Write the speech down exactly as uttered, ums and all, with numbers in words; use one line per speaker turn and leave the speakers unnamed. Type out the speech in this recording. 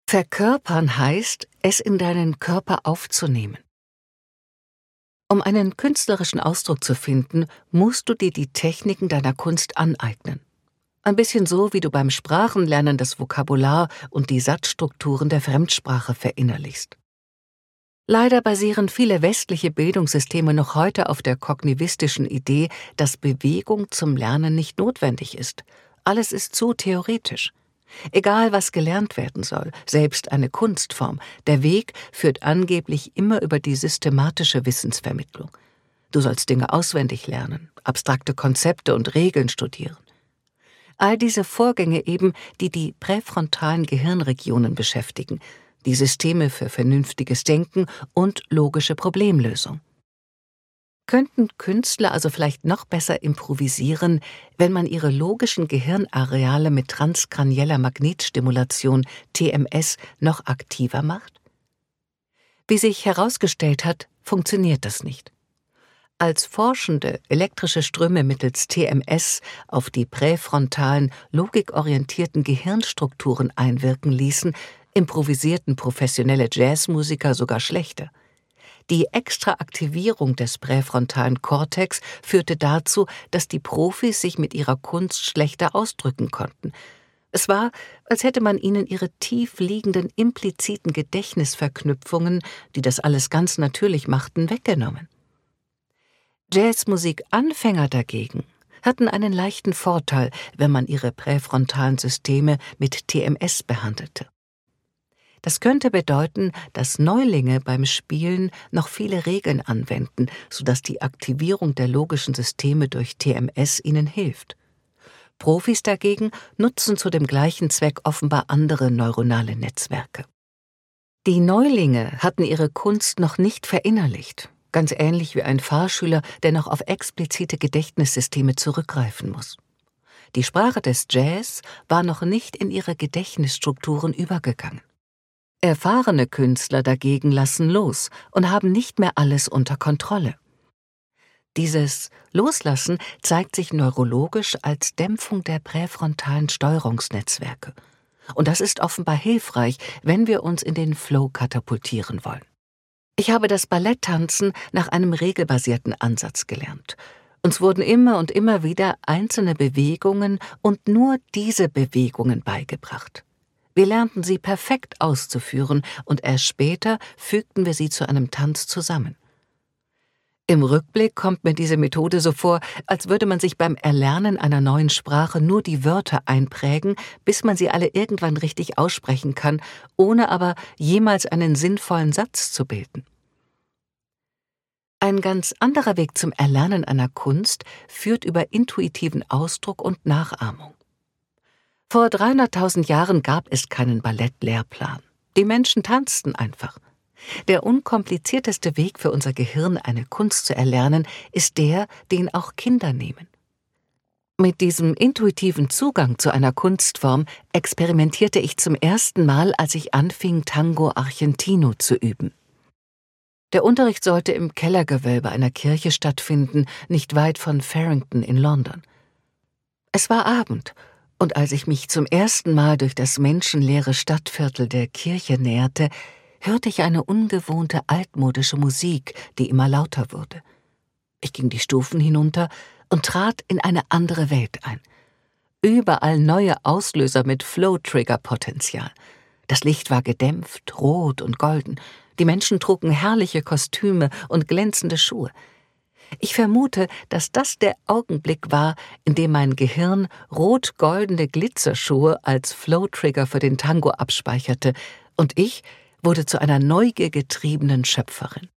Verkörpern heißt, es in deinen Körper aufzunehmen. Um einen künstlerischen Ausdruck zu finden, musst du dir die Techniken deiner Kunst aneignen. Ein bisschen so, wie du beim Sprachenlernen das Vokabular und die Satzstrukturen der Fremdsprache verinnerlichst. Leider basieren viele westliche Bildungssysteme noch heute auf der kognitivistisch Idee, dass Bewegung zum Lernen nicht notwendig ist. Alles ist zu theoretisch. Egal, was gelernt werden soll, selbst eine Kunstform, der Weg führt angeblich immer über die systematische Wissensvermittlung. Du sollst Dinge auswendig lernen, abstrakte Konzepte und Regeln studieren. All diese Vorgänge eben, die die präfrontalen Gehirnregionen beschäftigen, die Systeme für vernünftiges Denken und logische Problemlösung. Könnten Künstler also vielleicht noch besser improvisieren, wenn man ihre logischen Gehirnareale mit transkranieller Magnetstimulation, T M S, noch aktiver macht? Wie sich herausgestellt hat, funktioniert das nicht. Als Forschende elektrische Ströme mittels T M S auf die präfrontalen, logikorientierten Gehirnstrukturen einwirken ließen, improvisierten professionelle Jazzmusiker sogar schlechter. Die Extraaktivierung des präfrontalen Kortex führte dazu, dass die Profis sich mit ihrer Kunst schlechter ausdrücken konnten. Es war, als hätte man ihnen ihre tief liegenden impliziten Gedächtnisverknüpfungen, die das alles ganz natürlich machten, weggenommen. Jazzmusik-Anfänger dagegen hatten einen leichten Vorteil, wenn man ihre präfrontalen Systeme mit T M S behandelte. Das könnte bedeuten, dass Neulinge beim Spielen noch viele Regeln anwenden, sodass die Aktivierung der logischen Systeme durch T M S ihnen hilft. Profis dagegen nutzen zu dem gleichen Zweck offenbar andere neuronale Netzwerke. Die Neulinge hatten ihre Kunst noch nicht verinnerlicht, ganz ähnlich wie ein Fahrschüler, der noch auf explizite Gedächtnissysteme zurückgreifen muss. Die Sprache des Jazz war noch nicht in ihre Gedächtnisstrukturen übergegangen. Erfahrene Künstler dagegen lassen los und haben nicht mehr alles unter Kontrolle. Dieses Loslassen zeigt sich neurologisch als Dämpfung der präfrontalen Steuerungsnetzwerke. Und das ist offenbar hilfreich, wenn wir uns in den Flow katapultieren wollen. Ich habe das Balletttanzen nach einem regelbasierten Ansatz gelernt. Uns wurden immer und immer wieder einzelne Bewegungen und nur diese Bewegungen beigebracht. Wir lernten sie perfekt auszuführen und erst später fügten wir sie zu einem Tanz zusammen. Im Rückblick kommt mir diese Methode so vor, als würde man sich beim Erlernen einer neuen Sprache nur die Wörter einprägen, bis man sie alle irgendwann richtig aussprechen kann, ohne aber jemals einen sinnvollen Satz zu bilden. Ein ganz anderer Weg zum Erlernen einer Kunst führt über intuitiven Ausdruck und Nachahmung. Vor dreihunderttausend Jahren gab es keinen Ballettlehrplan. Die Menschen tanzten einfach. Der unkomplizierteste Weg für unser Gehirn, eine Kunst zu erlernen, ist der, den auch Kinder nehmen. Mit diesem intuitiven Zugang zu einer Kunstform experimentierte ich zum ersten Mal, als ich anfing, Tango Argentino zu üben. Der Unterricht sollte im Kellergewölbe einer Kirche stattfinden, nicht weit von Farringdon in London. Es war Abend, und als ich mich zum ersten Mal durch das menschenleere Stadtviertel der Kirche näherte, hörte ich eine ungewohnte altmodische Musik, die immer lauter wurde. Ich ging die Stufen hinunter und trat in eine andere Welt ein. Überall neue Auslöser mit Flow-Trigger-Potenzial. Das Licht war gedämpft, rot und golden. Die Menschen trugen herrliche Kostüme und glänzende Schuhe. Ich vermute, dass das der Augenblick war, in dem mein Gehirn rot-goldene Glitzerschuhe als Flow-Trigger für den Tango abspeicherte und ich wurde zu einer neugiergetriebenen Schöpferin.